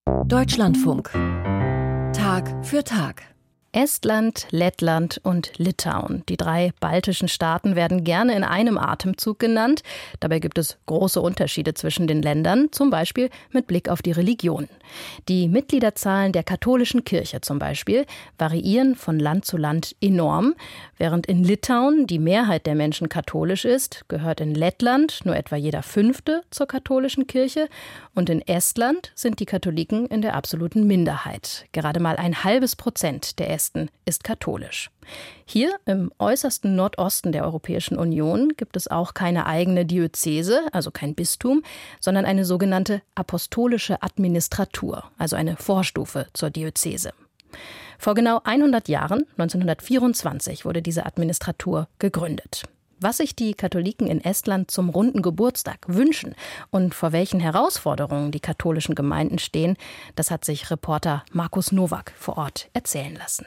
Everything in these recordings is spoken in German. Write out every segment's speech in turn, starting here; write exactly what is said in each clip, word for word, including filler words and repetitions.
Deutschlandfunk. Tag für Tag. Estland, Lettland und Litauen. Die drei baltischen Staaten werden gerne in einem Atemzug genannt. Dabei gibt es große Unterschiede zwischen den Ländern, zum Beispiel mit Blick auf die Religion. Die Mitgliederzahlen der katholischen Kirche zum Beispiel variieren von Land zu Land enorm. Während in Litauen die Mehrheit der Menschen katholisch ist, gehört in Lettland nur etwa jeder Fünfte zur katholischen Kirche. Und in Estland sind die Katholiken in der absoluten Minderheit. Gerade mal ein halbes Prozent der Esten ist katholisch. Hier im äußersten Nordosten der Europäischen Union gibt es auch keine eigene Diözese, also kein Bistum, sondern eine sogenannte apostolische Administratur, also eine Vorstufe zur Diözese. Vor genau hundert Jahren, neunzehnhundertvierundzwanzig, wurde diese Administratur gegründet. Was sich die Katholiken in Estland zum runden Geburtstag wünschen und vor welchen Herausforderungen die katholischen Gemeinden stehen, das hat sich Reporter Markus Nowak vor Ort erzählen lassen.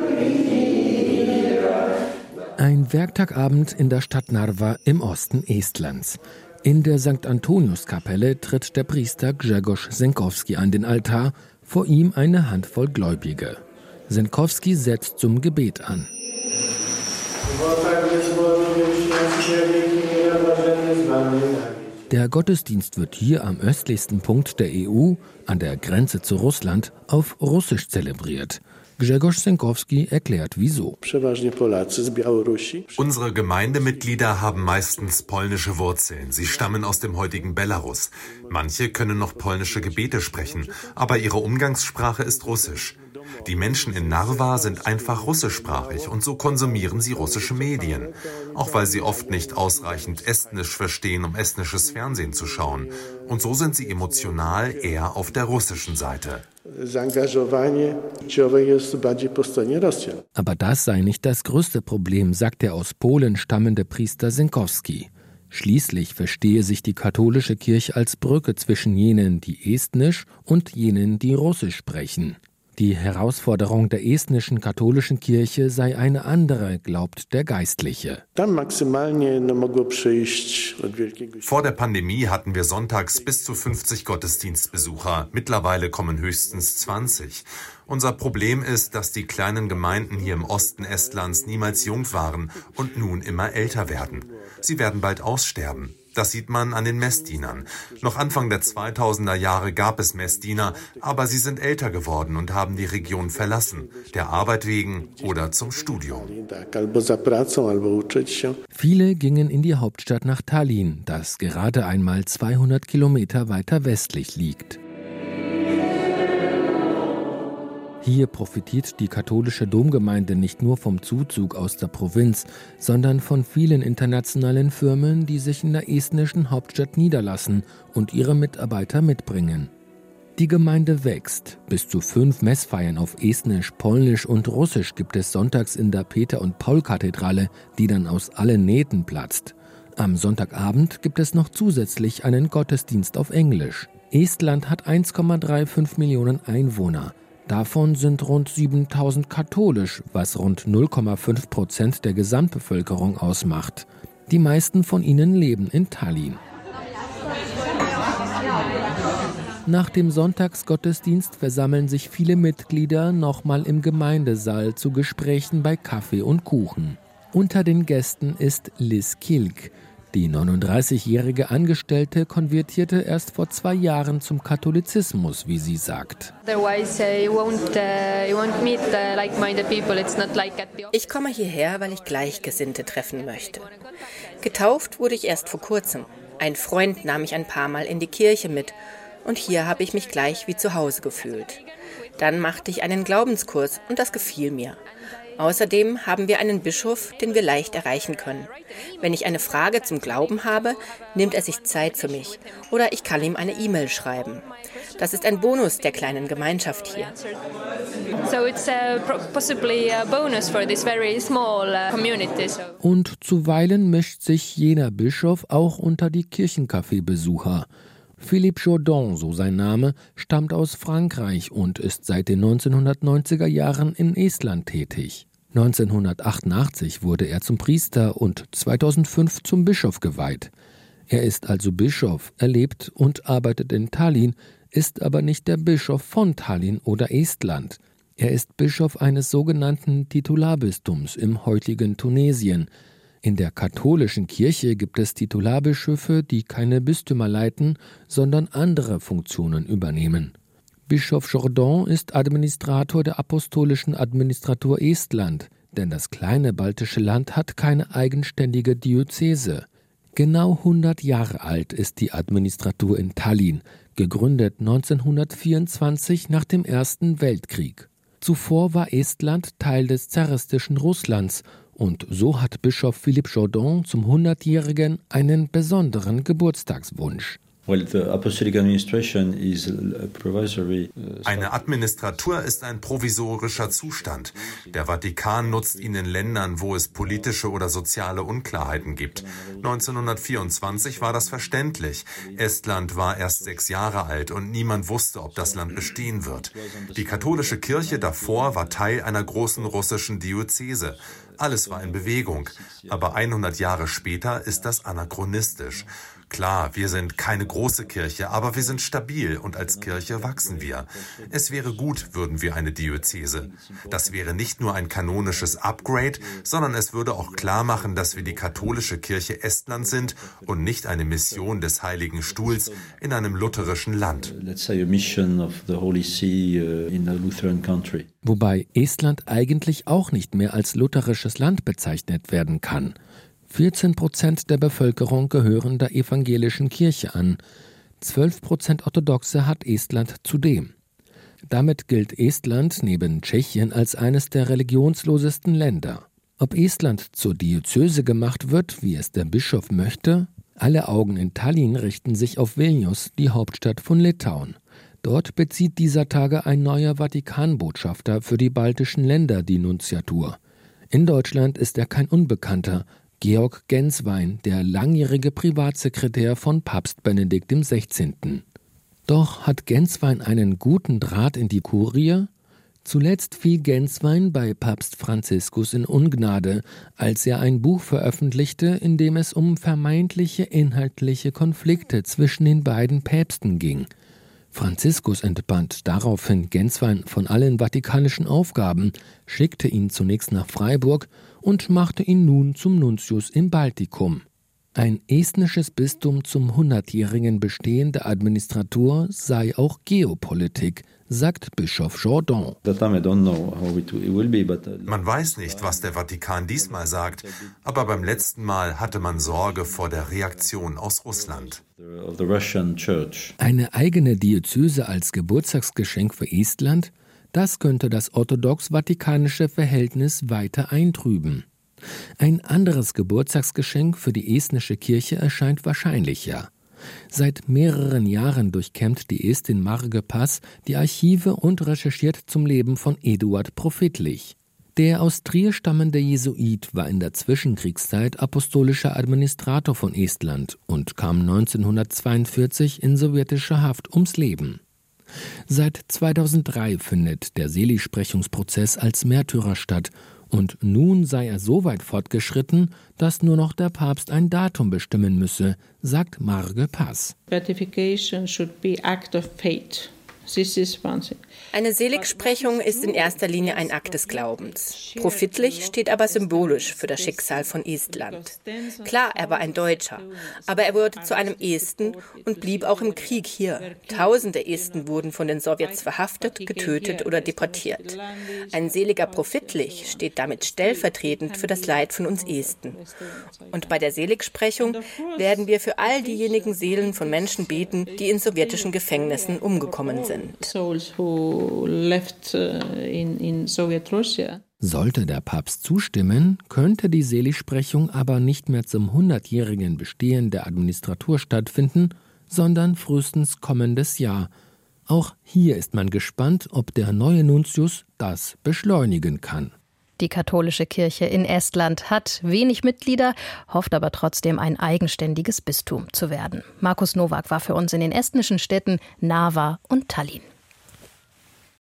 Ein Werktagabend in der Stadt Narva im Osten Estlands. In der Sankt Antoniuskapelle tritt der Priester Grzegorz Senkowski an den Altar, vor ihm eine Handvoll Gläubige. Senkowski setzt zum Gebet an. Der Gottesdienst wird hier am östlichsten Punkt der E U, an der Grenze zu Russland, auf Russisch zelebriert. Grzegorz Senkowski erklärt, wieso. Unsere Gemeindemitglieder haben meistens polnische Wurzeln. Sie stammen aus dem heutigen Belarus. Manche können noch polnische Gebete sprechen, aber ihre Umgangssprache ist Russisch. Die Menschen in Narva sind einfach russischsprachig und so konsumieren sie russische Medien. Auch weil sie oft nicht ausreichend Estnisch verstehen, um estnisches Fernsehen zu schauen. Und so sind sie emotional eher auf der russischen Seite. Aber das sei nicht das größte Problem, sagt der aus Polen stammende Priester Senkowski. Schließlich verstehe sich die katholische Kirche als Brücke zwischen jenen, die Estnisch, und jenen, die Russisch sprechen. Die Herausforderung der estnischen katholischen Kirche sei eine andere, glaubt der Geistliche. Vor der Pandemie hatten wir sonntags bis zu fünfzig Gottesdienstbesucher. Mittlerweile kommen höchstens zwanzig. Unser Problem ist, dass die kleinen Gemeinden hier im Osten Estlands niemals jung waren und nun immer älter werden. Sie werden bald aussterben. Das sieht man an den Messdienern. Noch Anfang der zweitausender Jahre gab es Messdiener, aber sie sind älter geworden und haben die Region verlassen, der Arbeit wegen oder zum Studium. Viele gingen in die Hauptstadt nach Tallinn, das gerade einmal zweihundert Kilometer weiter westlich liegt. Hier profitiert die katholische Domgemeinde nicht nur vom Zuzug aus der Provinz, sondern von vielen internationalen Firmen, die sich in der estnischen Hauptstadt niederlassen und ihre Mitarbeiter mitbringen. Die Gemeinde wächst. Bis zu fünf Messfeiern auf Estnisch, Polnisch und Russisch gibt es sonntags in der Peter- und Paul-Kathedrale, die dann aus allen Nähten platzt. Am Sonntagabend gibt es noch zusätzlich einen Gottesdienst auf Englisch. Estland hat eins Komma fünfunddreißig Millionen Einwohner. Davon sind rund siebentausend katholisch, was rund null Komma fünf Prozent der Gesamtbevölkerung ausmacht. Die meisten von ihnen leben in Tallinn. Nach dem Sonntagsgottesdienst versammeln sich viele Mitglieder nochmal im Gemeindesaal zu Gesprächen bei Kaffee und Kuchen. Unter den Gästen ist Liz Kilk. Die neununddreißigjährige Angestellte konvertierte erst vor zwei Jahren zum Katholizismus, wie sie sagt. Ich komme hierher, weil ich Gleichgesinnte treffen möchte. Getauft wurde ich erst vor kurzem. Ein Freund nahm mich ein paar Mal in die Kirche mit und hier habe ich mich gleich wie zu Hause gefühlt. Dann machte ich einen Glaubenskurs und das gefiel mir. Außerdem haben wir einen Bischof, den wir leicht erreichen können. Wenn ich eine Frage zum Glauben habe, nimmt er sich Zeit für mich oder ich kann ihm eine E-Mail schreiben. Das ist ein Bonus der kleinen Gemeinschaft hier. Und zuweilen mischt sich jener Bischof auch unter die Kirchencafé-Besucher. Philippe Jourdan, so sein Name, stammt aus Frankreich und ist seit den neunzehnhundertneunziger Jahren in Estland tätig. neunzehnhundertachtundachtzig wurde er zum Priester und zweitausendfünf zum Bischof geweiht. Er ist also Bischof, er lebt und arbeitet in Tallinn, ist aber nicht der Bischof von Tallinn oder Estland. Er ist Bischof eines sogenannten Titularbistums im heutigen Tunesien. In der katholischen Kirche gibt es Titularbischöfe, die keine Bistümer leiten, sondern andere Funktionen übernehmen. Bischof Jordan ist Administrator der Apostolischen Administratur Estland, denn das kleine baltische Land hat keine eigenständige Diözese. Genau hundert Jahre alt ist die Administratur in Tallinn, gegründet neunzehnhundertvierundzwanzig nach dem Ersten Weltkrieg. Zuvor war Estland Teil des zaristischen Russlands und so hat Bischof Philippe Jordan zum hundertjährigen einen besonderen Geburtstagswunsch. Eine Administratur ist ein provisorischer Zustand. Der Vatikan nutzt ihn in Ländern, wo es politische oder soziale Unklarheiten gibt. neunzehnhundertvierundzwanzig war das verständlich. Estland war erst sechs Jahre alt und niemand wusste, ob das Land bestehen wird. Die katholische Kirche davor war Teil einer großen russischen Diözese. Alles war in Bewegung. Aber hundert Jahre später ist das anachronistisch. Klar, wir sind keine große Kirche, aber wir sind stabil und als Kirche wachsen wir. Es wäre gut, würden wir eine Diözese. Das wäre nicht nur ein kanonisches Upgrade, sondern es würde auch klar machen, dass wir die katholische Kirche Estlands sind und nicht eine Mission des Heiligen Stuhls in einem lutherischen Land. Wobei Estland eigentlich auch nicht mehr als lutherisches Land bezeichnet werden kann. vierzehn Prozent der Bevölkerung gehören der evangelischen Kirche an. zwölf Prozent Orthodoxe hat Estland zudem. Damit gilt Estland neben Tschechien als eines der religionslosesten Länder. Ob Estland zur Diözese gemacht wird, wie es der Bischof möchte? Alle Augen in Tallinn richten sich auf Vilnius, die Hauptstadt von Litauen. Dort bezieht dieser Tage ein neuer Vatikanbotschafter für die baltischen Länder die Nunziatur. In Deutschland ist er kein Unbekannter. Georg Genswein, der langjährige Privatsekretär von Papst Benedikt der Sechzehnte. Doch hat Genswein einen guten Draht in die Kurie? Zuletzt fiel Genswein bei Papst Franziskus in Ungnade, als er ein Buch veröffentlichte, in dem es um vermeintliche inhaltliche Konflikte zwischen den beiden Päpsten ging. Franziskus entband daraufhin Genswein von allen vatikanischen Aufgaben, schickte ihn zunächst nach Freiburg und machte ihn nun zum Nuntius im Baltikum. Ein estnisches Bistum zum hundertjährigen Bestehen der Administratur sei auch Geopolitik, sagt Bischof Jordan. Man weiß nicht, was der Vatikan diesmal sagt, aber beim letzten Mal hatte man Sorge vor der Reaktion aus Russland. Eine eigene Diözese als Geburtstagsgeschenk für Estland? Das könnte das orthodox-vatikanische Verhältnis weiter eintrüben. Ein anderes Geburtstagsgeschenk für die estnische Kirche erscheint wahrscheinlicher. Seit mehreren Jahren durchkämmt die Estin Marge Pass die Archive und recherchiert zum Leben von Eduard Profitlich. Der aus Trier stammende Jesuit war in der Zwischenkriegszeit apostolischer Administrator von Estland und kam neunzehnhundertzweiundvierzig in sowjetischer Haft ums Leben. Seit zweitausenddrei findet der Seligsprechungsprozess als Märtyrer statt und nun sei er so weit fortgeschritten, dass nur noch der Papst ein Datum bestimmen müsse, sagt Marge Pass. Ratification should be act of faith. Eine Seligsprechung ist in erster Linie ein Akt des Glaubens. Profitlich steht aber symbolisch für das Schicksal von Estland. Klar, er war ein Deutscher, aber er wurde zu einem Esten und blieb auch im Krieg hier. Tausende Esten wurden von den Sowjets verhaftet, getötet oder deportiert. Ein seliger Profitlich steht damit stellvertretend für das Leid von uns Esten. Und bei der Seligsprechung werden wir für all diejenigen Seelen von Menschen beten, die in sowjetischen Gefängnissen umgekommen sind. Sollte der Papst zustimmen, könnte die Seligsprechung aber nicht mehr zum hundertjährigen Bestehen der Administratur stattfinden, sondern frühestens kommendes Jahr. Auch hier ist man gespannt, ob der neue Nuntius das beschleunigen kann. Die katholische Kirche in Estland hat wenig Mitglieder, hofft aber trotzdem, ein eigenständiges Bistum zu werden. Markus Nowak war für uns in den estnischen Städten Narva und Tallinn.